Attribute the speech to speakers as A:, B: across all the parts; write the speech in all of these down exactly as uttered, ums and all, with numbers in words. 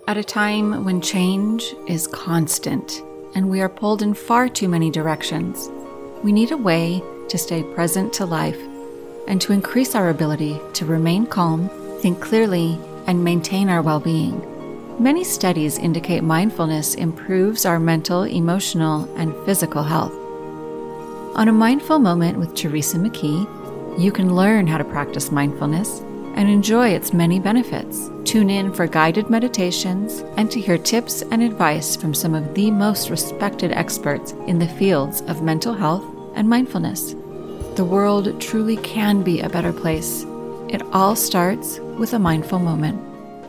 A: At a time when change is constant and we are pulled in far too many directions, we need a way to stay present to life and to increase our ability to remain calm, think clearly, and maintain our well-being. Many studies indicate mindfulness improves our mental, emotional, and physical health. On A Mindful Moment with Teresa McKee, you can learn how to practice mindfulness and enjoy its many benefits. Tune in for guided meditations and to hear tips and advice from some of the most respected experts in the fields of mental health and mindfulness. The world truly can be a better place. It all starts with a mindful moment.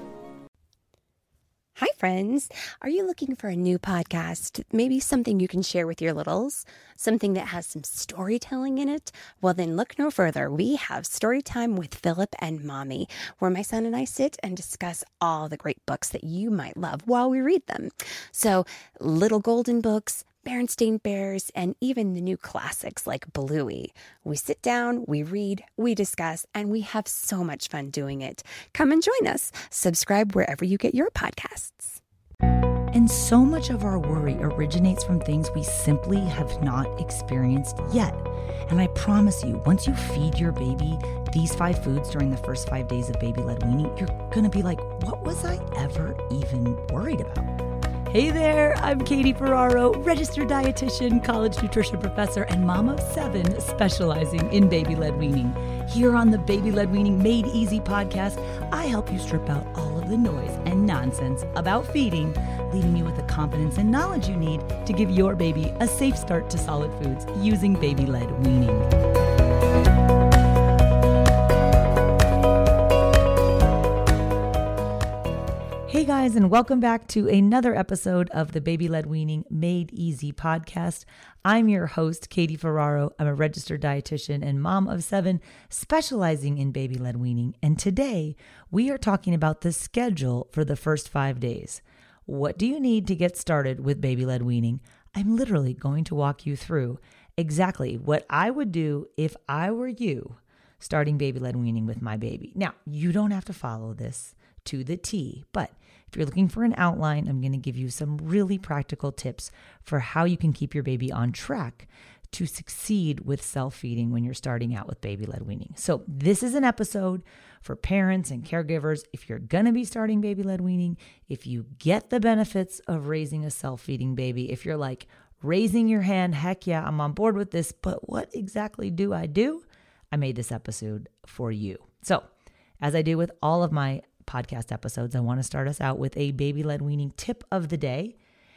B: Hi, friends. Are you looking for a new podcast? Maybe something you can share with your littles? Something that has some storytelling in it? Well, then look no further. We have Storytime with Philip and Mommy, where my son and I sit and discuss all the great books that you might love while we read them. So, Little Golden Books, Berenstain Bears, and even the new classics like Bluey. We sit down, we read, we discuss, and we have so much fun doing it. Come and join us. Subscribe wherever you get your podcasts.
C: And so much of our worry originates from things we simply have not experienced yet. And I promise you, once you feed your baby these five foods during the first five days of baby-led weaning, you're going to be like, what was I ever even worried about? Hey there, I'm Katie Ferraro, registered dietitian, college nutrition professor, and mom of seven specializing in baby-led weaning. Here on the Baby-Led Weaning Made Easy podcast, I help you strip out all of the noise and nonsense about feeding, leaving you with the confidence and knowledge you need to give your baby a safe start to solid foods using baby-led weaning. Hey guys, and welcome back to another episode of the Baby-Led Weaning Made Easy podcast. I'm your host, Katie Ferraro. I'm a registered dietitian and mom of seven, specializing in baby-led weaning. And today, we are talking about the schedule for the first five days. What do you need to get started with baby-led weaning? I'm literally going to walk you through exactly what I would do if I were you starting baby-led weaning with my baby. Now, you don't have to follow this to the T, but if you're looking for an outline, I'm going to give you some really practical tips for how you can keep your baby on track to succeed with self-feeding when you're starting out with baby-led weaning. So this is an episode for parents and caregivers. If you're going to be starting baby-led weaning, if you get the benefits of raising a self-feeding baby, if you're like raising your hand, heck yeah, I'm on board with this, but what exactly do I do? I made this episode for you. So as I do with all of my podcast episodes, I want to start us out with a baby-led weaning tip of the day.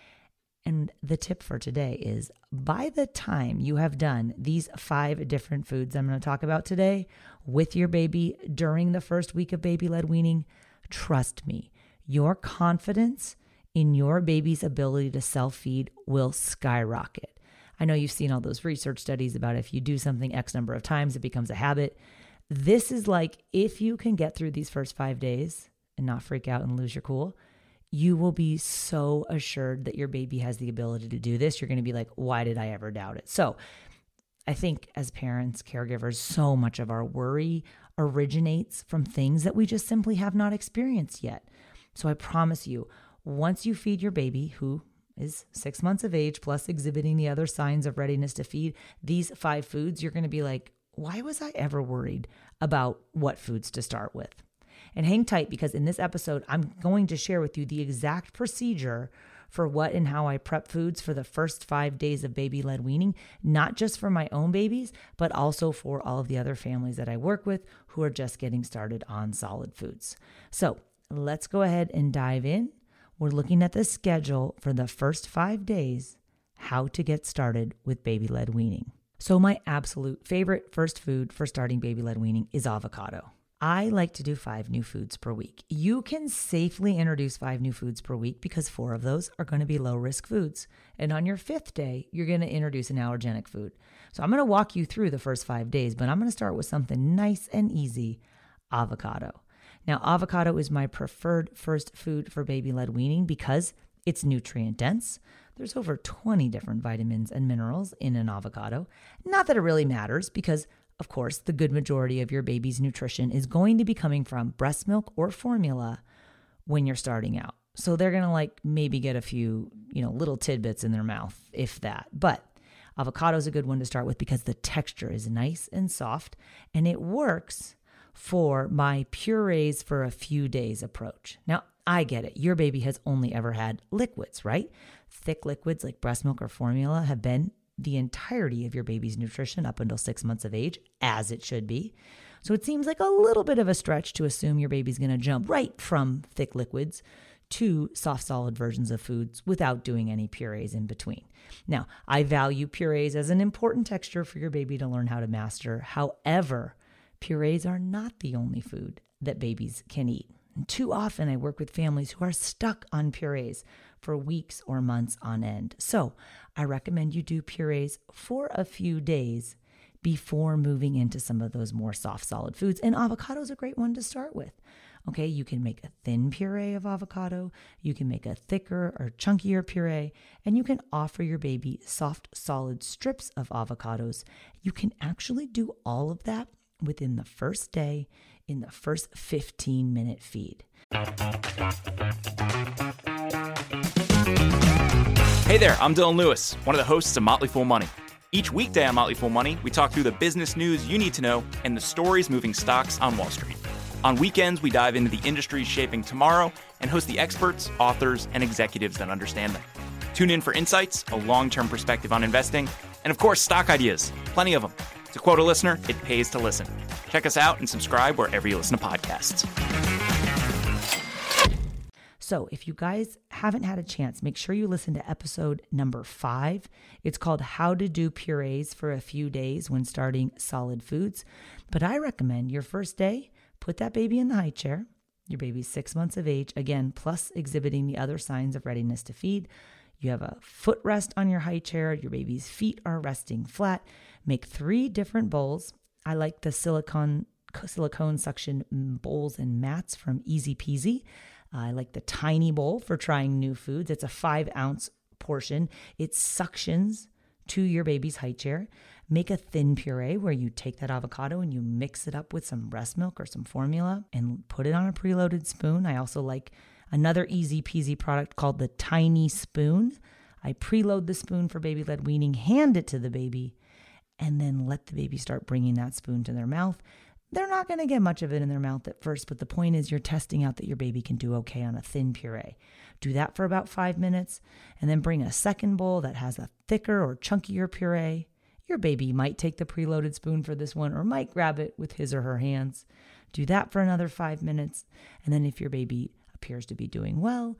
C: And the tip for today is, by the time you have done these five different foods I'm going to talk about today with your baby during the first week of baby-led weaning, trust me, your confidence in your baby's ability to self-feed will skyrocket. I know you've seen all those research studies about if you do something X number of times, it becomes a habit. This is like, if you can get through these first five days and not freak out and lose your cool, you will be so assured that your baby has the ability to do this. You're going to be like, why did I ever doubt it? So I think as parents, caregivers, so much of our worry originates from things that we just simply have not experienced yet. So I promise you, once you feed your baby, who is six months of age plus exhibiting the other signs of readiness to feed, these five foods, you're going to be like, why was I ever worried about what foods to start with? And hang tight, because in this episode, I'm going to share with you the exact procedure for what and how I prep foods for the first five days of baby-led weaning, not just for my own babies, but also for all of the other families that I work with who are just getting started on solid foods. So let's go ahead and dive in. We're looking at the schedule for the first five days, how to get started with baby-led weaning. So my absolute favorite first food for starting baby-led weaning is avocado. I like to do five new foods per week. You can safely introduce five new foods per week because four of those are going to be low-risk foods. And on your fifth day, you're going to introduce an allergenic food. So I'm going to walk you through the first five days, but I'm going to start with something nice and easy, avocado. Now, avocado is my preferred first food for baby-led weaning because it's nutrient dense. There's over twenty different vitamins and minerals in an avocado. Not that it really matters because, of course, the good majority of your baby's nutrition is going to be coming from breast milk or formula when you're starting out. So they're going to like maybe get a few, you know, little tidbits in their mouth, if that. But avocado is a good one to start with because the texture is nice and soft, and it works for my purees for a few days approach. Now, I get it. Your baby has only ever had liquids, right? Thick liquids like breast milk or formula have been the entirety of your baby's nutrition up until six months of age, as it should be. So it seems like a little bit of a stretch to assume your baby's going to jump right from thick liquids to soft solid versions of foods without doing any purees in between. Now, I value purees as an important texture for your baby to learn how to master. However, purees are not the only food that babies can eat. And too often I work with families who are stuck on purees for weeks or months on end. So I recommend you do purees for a few days before moving into some of those more soft solid foods. And avocado is a great one to start with. Okay, you can make a thin puree of avocado, you can make a thicker or chunkier puree, and you can offer your baby soft, solid strips of avocados. You can actually do all of that within the first day in the first fifteen minute feed.
D: Hey there, I'm Dylan Lewis, one of the hosts of Motley Fool Money. Each weekday on Motley Fool Money, we talk through the business news you need to know and the stories moving stocks on Wall Street. On weekends, we dive into the industries shaping tomorrow and host the experts, authors, and executives that understand them. Tune in for insights, a long-term perspective on investing, and of course, stock ideas. Plenty of them. To quote a listener, it pays to listen. Check us out and subscribe wherever you listen to podcasts.
C: So if you guys haven't had a chance, make sure you listen to episode number five. It's called How to Do Purees for a Few Days When Starting Solid Foods. But I recommend your first day, put that baby in the high chair. Your baby's six months of age, again, plus exhibiting the other signs of readiness to feed. You have a footrest on your high chair. Your baby's feet are resting flat. Make three different bowls. I like the silicone silicone suction bowls and mats from Easy Peasy. I like the tiny bowl for trying new foods. It's a five ounce portion. It suctions to your baby's high chair. Make a thin puree where you take that avocado and you mix it up with some breast milk or some formula and put it on a preloaded spoon. I also like another Easy Peasy product called the Tiny Spoon. I preload the spoon for baby-led weaning, hand it to the baby, and then let the baby start bringing that spoon to their mouth. They're not going to get much of it in their mouth at first, but the point is you're testing out that your baby can do okay on a thin puree. Do that for about five minutes, and then bring a second bowl that has a thicker or chunkier puree. Your baby might take the preloaded spoon for this one or might grab it with his or her hands. Do that for another five minutes, and then if your baby appears to be doing well,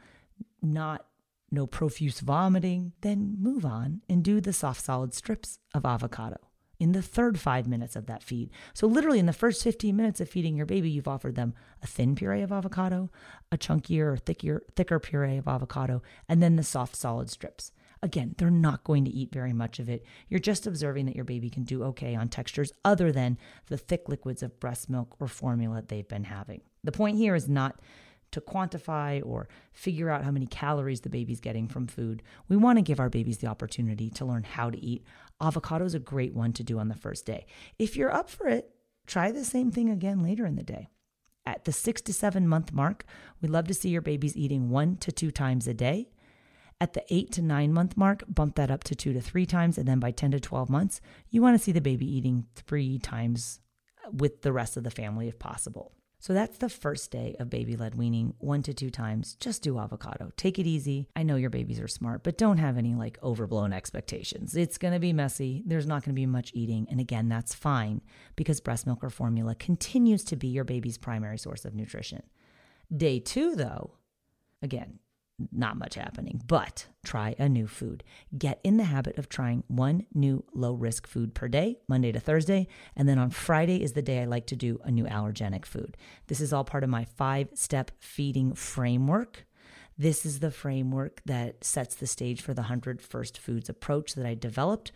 C: not no profuse vomiting, then move on and do the soft solid strips of avocado in the third five minutes of that feed. So literally in the first fifteen minutes of feeding your baby, you've offered them a thin puree of avocado, a chunkier or thicker, thicker puree of avocado, and then the soft solid strips. Again, they're not going to eat very much of it. You're just observing that your baby can do okay on textures other than the thick liquids of breast milk or formula they've been having. The point here is not to quantify or figure out how many calories the baby's getting from food. We want to give our babies the opportunity to learn how to eat. Avocado is a great one to do on the first day. If you're up for it, try the same thing again later in the day. At the six to seven month mark, we love to see your babies eating one to two times a day. At the eight to nine month mark, bump that up to two to three times. And then by ten to twelve months, you want to see the baby eating three times with the rest of the family if possible. So that's the first day of baby-led weaning, one to two times. Just do avocado. Take it easy. I know your babies are smart, but don't have any like overblown expectations. It's going to be messy. There's not going to be much eating. And again, that's fine because breast milk or formula continues to be your baby's primary source of nutrition. Day two, though, again, not much happening, but try a new food. Get in the habit of trying one new low-risk food per day, Monday to Thursday, and then on Friday is the day I like to do a new allergenic food. This is all part of my five-step feeding framework. This is the framework that sets the stage for the one hundred First Foods approach that I developed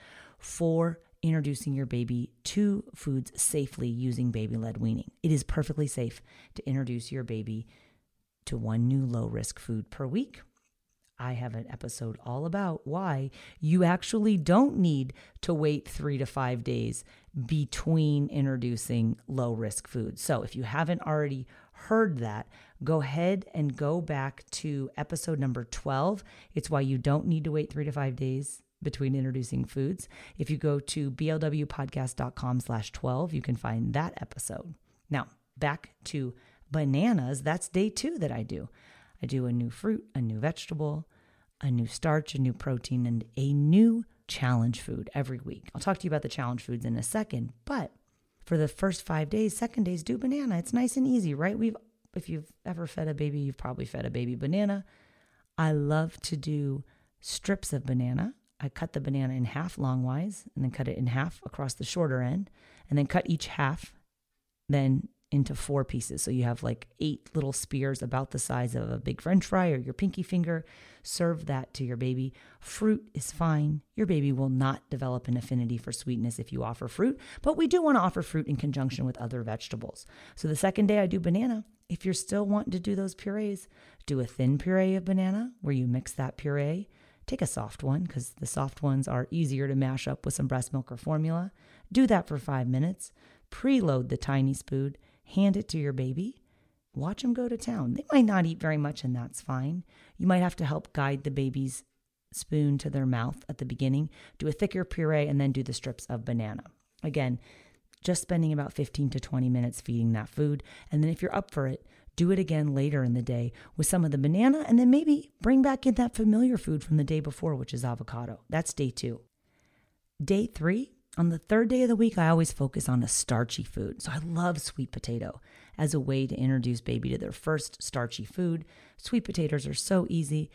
C: for introducing your baby to foods safely using baby-led weaning. It is perfectly safe to introduce your baby to one new low-risk food per week. I have an episode all about why you actually don't need to wait three to five days between introducing low-risk foods. So if you haven't already heard that, go ahead and go back to episode number twelve. It's why you don't need to wait three to five days between introducing foods. If you go to blwpodcast.com slash 12, you can find that episode. Now, back to bananas. That's day two that I do. I do a new fruit, a new vegetable, a new starch, a new protein, and a new challenge food every week. I'll talk to you about the challenge foods in a second, but for the first five days, second days, do banana. It's nice and easy, right? We've, if you've ever fed a baby, you've probably fed a baby banana. I love to do strips of banana. I cut the banana in half longwise and then cut it in half across the shorter end and then cut each half then into four pieces. So you have like eight little spears about the size of a big French fry or your pinky finger. Serve that to your baby. Fruit is fine. Your baby will not develop an affinity for sweetness if you offer fruit, but we do want to offer fruit in conjunction with other vegetables. So the second day I do banana. If you're still wanting to do those purees, do a thin puree of banana where you mix that puree. Take a soft one because the soft ones are easier to mash up with some breast milk or formula. Do that for five minutes. Preload the tiny spoon. Hand it to your baby. Watch them go to town. They might not eat very much, and that's fine. You might have to help guide the baby's spoon to their mouth at the beginning. Do a thicker puree and then do the strips of banana. Again, just spending about fifteen to twenty minutes feeding that food. And then if you're up for it, do it again later in the day with some of the banana, and then maybe bring back in that familiar food from the day before, which is avocado. That's day two. Day three, on the third day of the week, I always focus on a starchy food. So I love sweet potato as a way to introduce baby to their first starchy food. Sweet potatoes are so easy.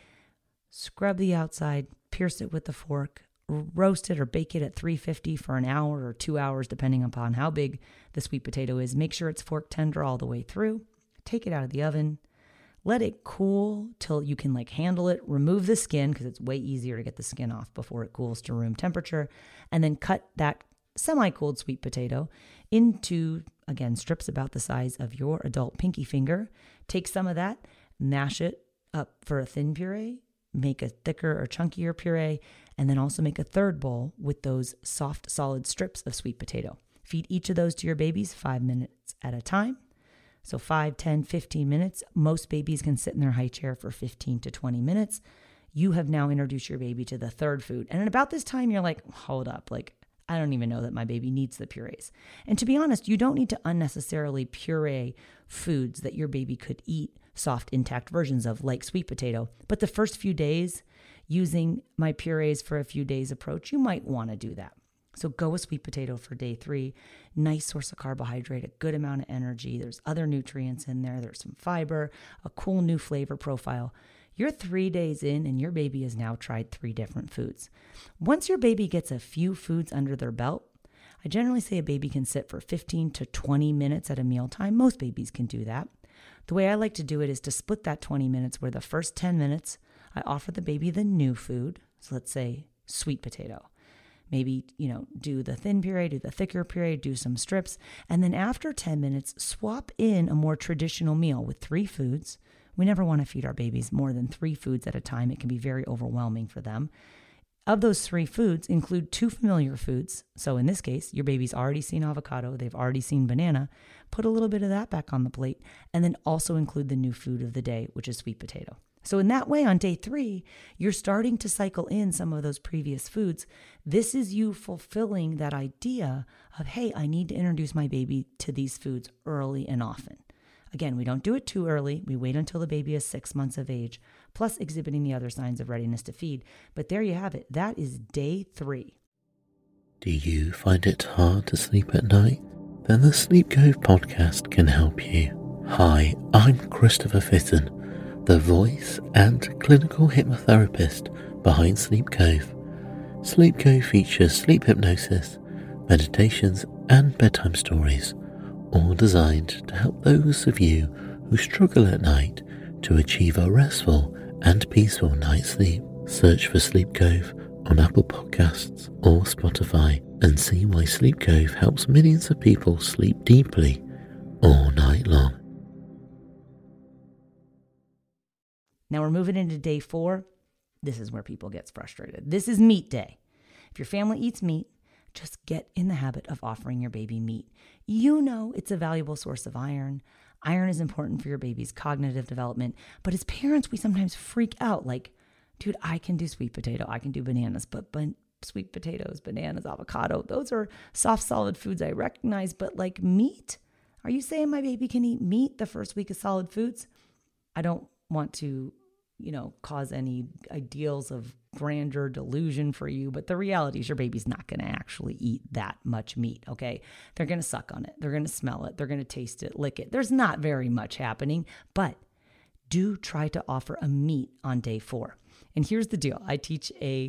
C: Scrub the outside, pierce it with the fork, roast it or bake it at three fifty for an hour or two hours, depending upon how big the sweet potato is. Make sure it's fork tender all the way through. Take it out of the oven. Let it cool till you can like handle it. Remove the skin because it's way easier to get the skin off before it cools to room temperature. And then cut that semi-cooled sweet potato into, again, strips about the size of your adult pinky finger. Take some of that, mash it up for a thin puree, make a thicker or chunkier puree, and then also make a third bowl with those soft, solid strips of sweet potato. Feed each of those to your babies five minutes at a time. So five, ten, fifteen minutes. Most babies can sit in their high chair for fifteen to twenty minutes. You have now introduced your baby to the third food. And at about this time, you're like, hold up, like, I don't even know that my baby needs the purees. And to be honest, you don't need to unnecessarily puree foods that your baby could eat soft, intact versions of, like sweet potato. But the first few days, using my purees for a few days approach, you might want to do that. So go with sweet potato for day three. Nice source of carbohydrate, a good amount of energy. There's other nutrients in there. There's some fiber, a cool new flavor profile. You're three days in and your baby has now tried three different foods. Once your baby gets a few foods under their belt, I generally say a baby can sit for fifteen to twenty minutes at a mealtime. Most babies can do that. The way I like to do it is to split that twenty minutes where the first ten minutes, I offer the baby the new food. So let's say sweet potato. Maybe, you know, do the thin puree, do the thicker puree, do some strips. And then after ten minutes, swap in a more traditional meal with three foods. We never want to feed our babies more than three foods at a time. It can be very overwhelming for them. Of those three foods, include two familiar foods. So in this case, your baby's already seen avocado. They've already seen banana. Put a little bit of that back on the plate. And then also include the new food of the day, which is sweet potato. So in that way, on day three, you're starting to cycle in some of those previous foods. This is you fulfilling that idea of, hey, I need to introduce my baby to these foods early and often. Again, we don't do it too early. We wait until the baby is six months of age, plus exhibiting the other signs of readiness to feed. But there you have it. That is day three.
E: Do you find it hard to sleep at night? Then the Sleep Cove podcast can help you. Hi, I'm Christopher Fitton, the voice and clinical hypnotherapist behind Sleep Cove. Sleep Cove features sleep hypnosis, meditations, and bedtime stories, all designed to help those of you who struggle at night to achieve a restful and peaceful night's sleep. Search for Sleep Cove on Apple Podcasts or Spotify and see why Sleep Cove helps millions of people sleep deeply all night long.
C: Now we're moving into day four. This is where people get frustrated. This is meat day. If your family eats meat, just get in the habit of offering your baby meat. You know it's a valuable source of iron. Iron is important for your baby's cognitive development. But as parents, we sometimes freak out like, dude, I can do sweet potato, I can do bananas, but, but sweet potatoes, bananas, avocado, those are soft, solid foods I recognize. But like meat, are you saying my baby can eat meat the first week of solid foods? I don't want to, you know, cause any ideals of grandeur delusion for you, but the reality is your baby's not going to actually eat that much meat, okay? They're going to suck on it. They're going to smell it. They're going to taste it, lick it. There's not very much happening, but do try to offer a meat on day four. And here's the deal. I teach a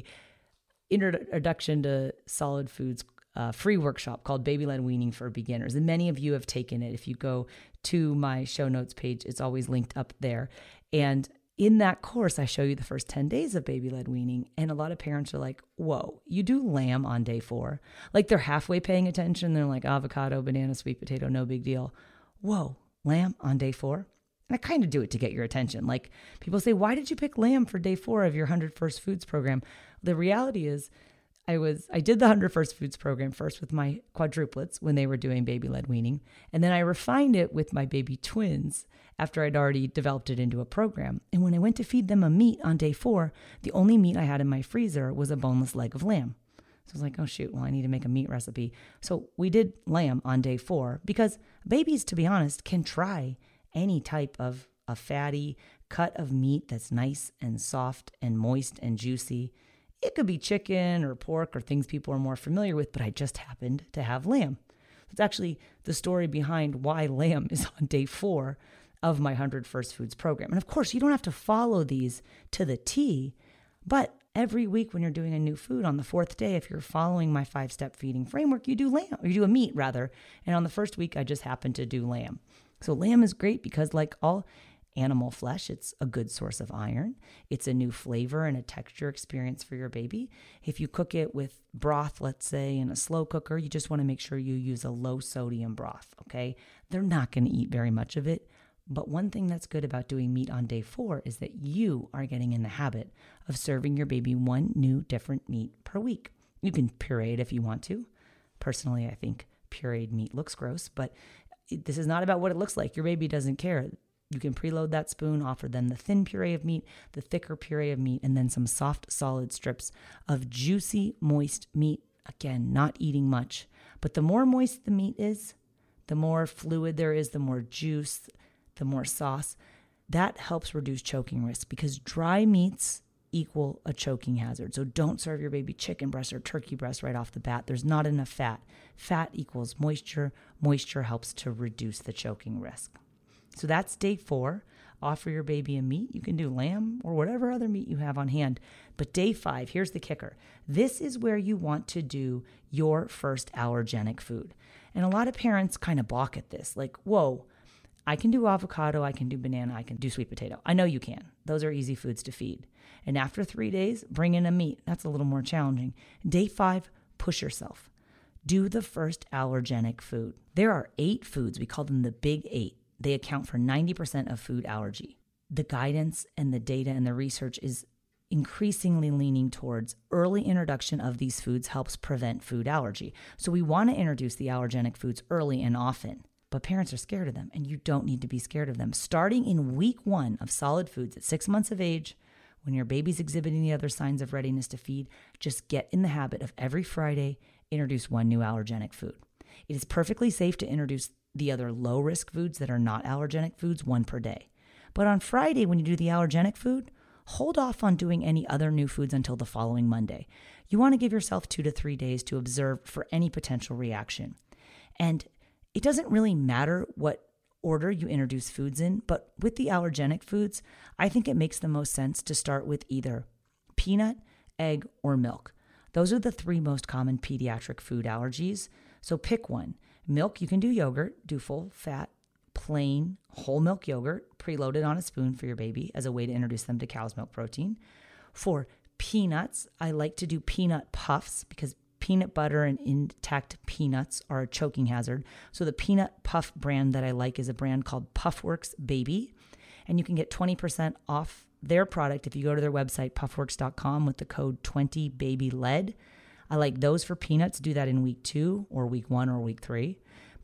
C: introduction to solid foods uh, free workshop called Baby-Led Weaning for Beginners. And many of you have taken it. If you go to my show notes page, it's always linked up there. And in that course, I show you the first ten days of baby-led weaning. And a lot of parents are like, whoa, you do lamb on day four. Like they're halfway paying attention. They're like avocado, banana, sweet potato, no big deal. Whoa, lamb on day four? And I kind of do it to get your attention. Like people say, why did you pick lamb for day four of your one hundred First Foods program? The reality is I was, I did the one hundred First Foods program first with my quadruplets when they were doing baby-led weaning. And then I refined it with my baby twins after I'd already developed it into a program. And when I went to feed them a meat on day four, the only meat I had in my freezer was a boneless leg of lamb. So I was like, oh shoot, well, I need to make a meat recipe. So we did lamb on day four because babies, to be honest, can try any type of a fatty cut of meat that's nice and soft and moist and juicy. It could be chicken or pork or things people are more familiar with, but I just happened to have lamb. It's actually the story behind why lamb is on day four of my one hundred First Foods program. And of course, you don't have to follow these to the T, but every week when you're doing a new food on the fourth day, if you're following my five-step feeding framework, you do lamb, or you do a meat rather. And on the first week, I just happened to do lamb. So lamb is great because like all animal flesh, it's a good source of iron. It's a new flavor and a texture experience for your baby. If you cook it with broth, let's say in a slow cooker, you just want to make sure you use a low sodium broth, okay? They're not going to eat very much of it. But one thing that's good about doing meat on day four is that you are getting in the habit of serving your baby one new different meat per week. You can puree it if you want to. Personally, I think pureed meat looks gross, but it, this is not about what it looks like. Your baby doesn't care. You can preload that spoon, offer them the thin puree of meat, the thicker puree of meat, and then some soft, solid strips of juicy, moist meat. Again, not eating much. But the more moist the meat is, the more fluid there is, the more juice, the more sauce. That helps reduce choking risk because dry meats equal a choking hazard. So don't serve your baby chicken breast or turkey breast right off the bat. There's not enough fat. Fat equals moisture. Moisture helps to reduce the choking risk. So that's day four. Offer your baby a meat. You can do lamb or whatever other meat you have on hand. But day five, here's the kicker. This is where you want to do your first allergenic food. And a lot of parents kind of balk at this. Like, whoa, I can do avocado, I can do banana, I can do sweet potato. I know you can. Those are easy foods to feed. And after three days, bring in a meat. That's a little more challenging. Day five, push yourself. Do the first allergenic food. There are eight foods. We call them the big eight. They account for ninety percent of food allergy. The guidance and the data and the research is increasingly leaning towards early introduction of these foods helps prevent food allergy. So we want to introduce the allergenic foods early and often. But parents are scared of them, and you don't need to be scared of them. Starting in week one of solid foods at six months of age, when your baby's exhibiting the other signs of readiness to feed, just get in the habit of every Friday, introduce one new allergenic food. It is perfectly safe to introduce the other low-risk foods that are not allergenic foods, one per day. But on Friday, when you do the allergenic food, hold off on doing any other new foods until the following Monday. You want to give yourself two to three days to observe for any potential reaction. And it doesn't really matter what order you introduce foods in, but with the allergenic foods, I think it makes the most sense to start with either peanut, egg, or milk. Those are the three most common pediatric food allergies. So pick one. Milk, you can do yogurt, do full fat, plain, whole milk yogurt, preloaded on a spoon for your baby as a way to introduce them to cow's milk protein. For peanuts, I like to do peanut puffs because peanut butter and intact peanuts are a choking hazard. So the peanut puff brand that I like is a brand called Puffworks Baby. And you can get twenty percent off their product if you go to their website, puffworks dot com, with the code twenty baby led. I like those for peanuts. Do that in week two or week one or week three.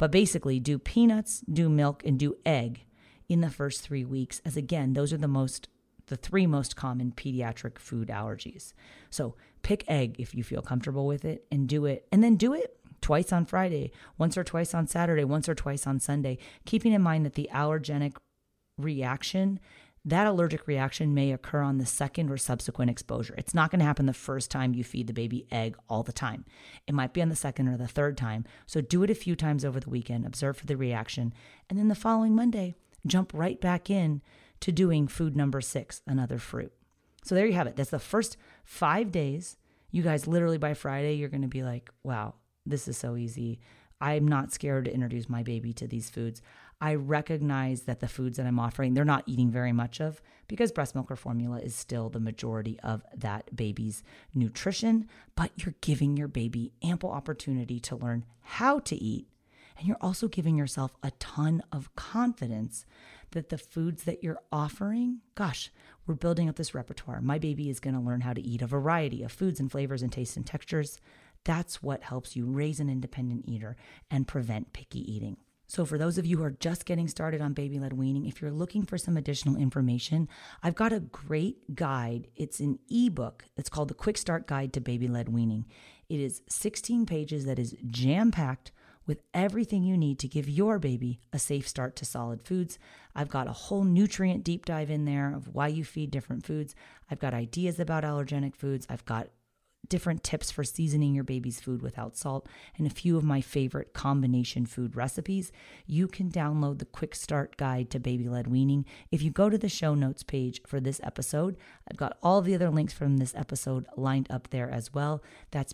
C: But basically, do peanuts, do milk, and do egg in the first three weeks, as again, those are the most, the three most common pediatric food allergies. So pick egg if you feel comfortable with it and do it, and then do it twice on Friday, once or twice on Saturday, once or twice on Sunday, keeping in mind that the allergenic reaction, that allergic reaction may occur on the second or subsequent exposure. It's not going to happen the first time you feed the baby egg all the time. It might be on the second or the third time. So do it a few times over the weekend, observe for the reaction, and then the following Monday, jump right back in to doing food number six, another fruit. So there you have it. That's the first five days. You guys, literally by Friday, you're going to be like, wow, this is so easy. I'm not scared to introduce my baby to these foods. I recognize that the foods that I'm offering, they're not eating very much of, because breast milk or formula is still the majority of that baby's nutrition, but you're giving your baby ample opportunity to learn how to eat. And you're also giving yourself a ton of confidence that the foods that you're offering, gosh, we're building up this repertoire. My baby is going to learn how to eat a variety of foods and flavors and tastes and textures. That's what helps you raise an independent eater and prevent picky eating. So for those of you who are just getting started on baby-led weaning, if you're looking for some additional information, I've got a great guide. It's an ebook. It's called the Quick Start Guide to Baby-Led Weaning. It is sixteen pages that is jam-packed with everything you need to give your baby a safe start to solid foods. I've got a whole nutrient deep dive in there of why you feed different foods. I've got ideas about allergenic foods. I've got different tips for seasoning your baby's food without salt, and a few of my favorite combination food recipes. You can download the Quick Start Guide to Baby-Led Weaning. If you go to the show notes page for this episode, I've got all the other links from this episode lined up there as well. That's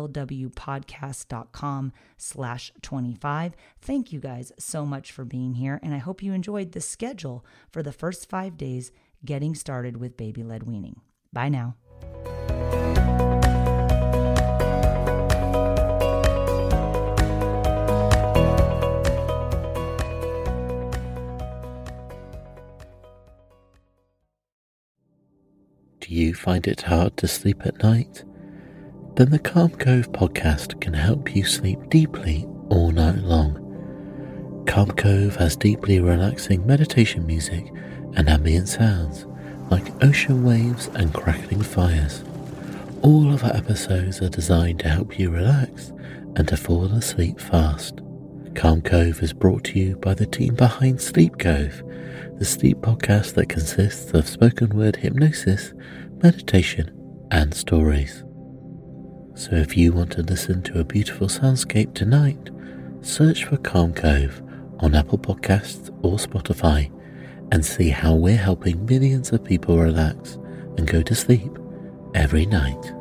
C: blwpodcast.com slash 25. Thank you guys so much for being here, and I hope you enjoyed the schedule for the first five days getting started with baby-led weaning. Bye now.
E: Do you find it hard to sleep at night? Then the Calm Cove podcast can help you sleep deeply all night long. Calm Cove has deeply relaxing meditation music and ambient sounds like ocean waves and crackling fires. All of our episodes are designed to help you relax and to fall asleep fast. Calm Cove is brought to you by the team behind Sleep Cove, the sleep podcast that consists of spoken word hypnosis, meditation, and stories. So if you want to listen to a beautiful soundscape tonight, search for Calm Cove on Apple Podcasts or Spotify and see how we're helping millions of people relax and go to sleep every night.